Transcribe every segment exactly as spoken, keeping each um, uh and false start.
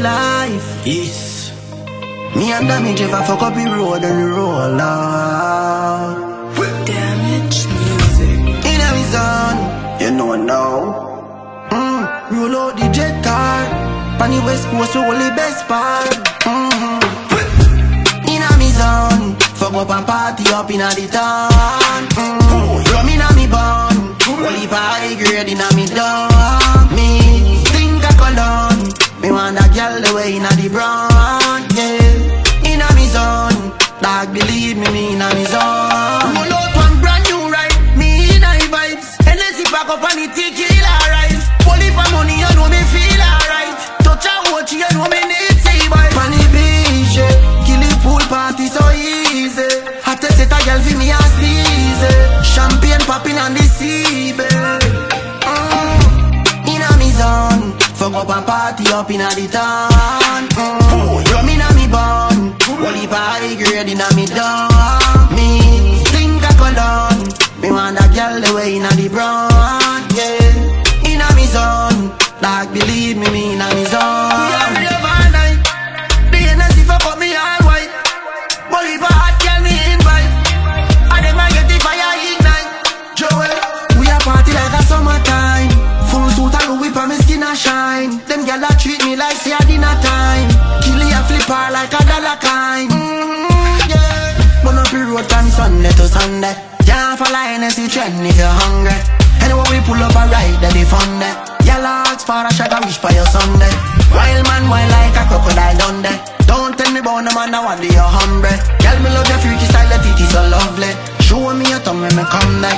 life. Yes. Me and Damage ever fuck up the road and the roll out. Damage music. In a zone, you know now. Mm, roll out the jet car. Pan the west coast, roll the best part. Mm-hmm. In a me zone, fuck up and party up in a the town. Mm-hmm. Rum in a me bun, only high grade in a me down. Me think I cologne, me want that girl the way in a the brown. Yeah, in a me zone, dog believe me, me in a me zone. Roll out one brand new ride, me in a vibes. Unless you pack up on the tequila rice. Pull it for money, you know me feel alright. Touch a watch, you know me need see boy. Funny beach, yeah. Kill it pool party so easy. Had to set a girl for me and sneeze. Champagne popping on the sea, babe. Mm. In a me zone, fuck up and party up in a the town. Mm. Rum in a me bun, only high grade in a me down. Me think I cologne, me want that girl the way in a the brown. Yeah, in a me zone, dog believe me, me in a me zone. We are real all night, the energy fuck up me all white. Only hot girl me invite, and them I get the fire ignite. Joel, we a party like a summertime. Full suit and whip and me skin a shine. Them gyal a treat me like say a dinner time. Kill a flipper like a dollar kind. Mm-hmm, yeah. Burn up the road from Sunday to Sunday. Can't follow N S C trend if you're hungry. Anyway we pull up a ride that they fun there. Y'all ask for a shot, I wish for your Sunday. Wild man wild like a crocodile down there. Don't tell me about no man, I want your humble. Girl me love your freaky style, that it is so lovely. Show me your tongue when me come there.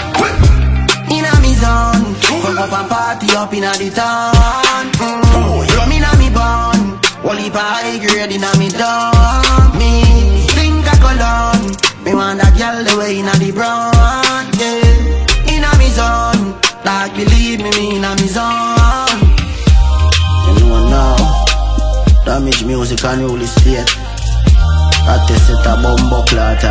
In a me zone, fuck up and party up in a the town. Mm. Rum in a me bun, only high grade in a me down. Me think I cologne, me want that girl the way in a the brown. Yeah, in a me zone, like believe me, me in a me zone. You know now, Damage music and Holy State. I test it a bumbo clot